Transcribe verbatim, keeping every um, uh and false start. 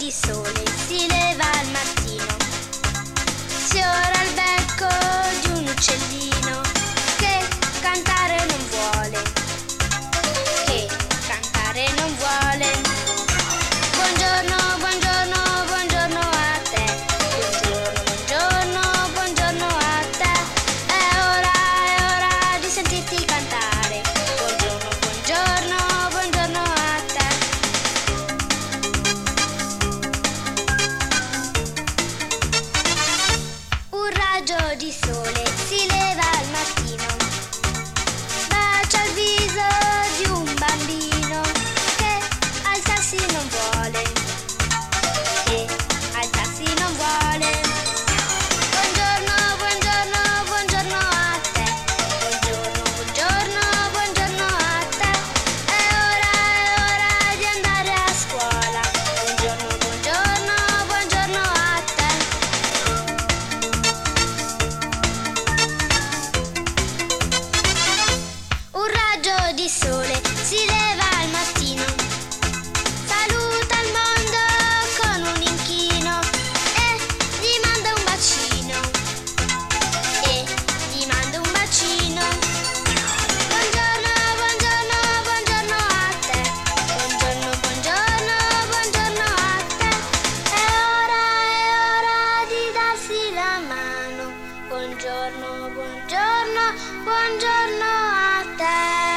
di sole si leva al mattino, sfiora il becco di un uccellino che cantare non vuole, che cantare non vuole. Buongiorno, buongiorno, buongiorno a te, buongiorno, buongiorno, buongiorno a te, è ora, è ora di sentirti cantare, buongiorno, buongiorno, buongiorno a te. Un raggio di sole si leva al mattino, bacia il viso di un bambino che alzarsi non vuole, che alzarsi non vuole. Buongiorno, buongiorno, buongiorno a te, buongiorno, buongiorno, buongiorno a te, è ora, è ora di andare a scuola, buongiorno, buongiorno, buongiorno a te. Un raggio di sole si leva al mattino, saluta il mondo con un inchino e gli manda un bacino, e gli manda un bacino. Buongiorno, buongiorno, buongiorno a te, buongiorno, buongiorno, buongiorno a te, è ora, è ora di darsi la mano, buongiorno, buongiorno, buongiorno a te.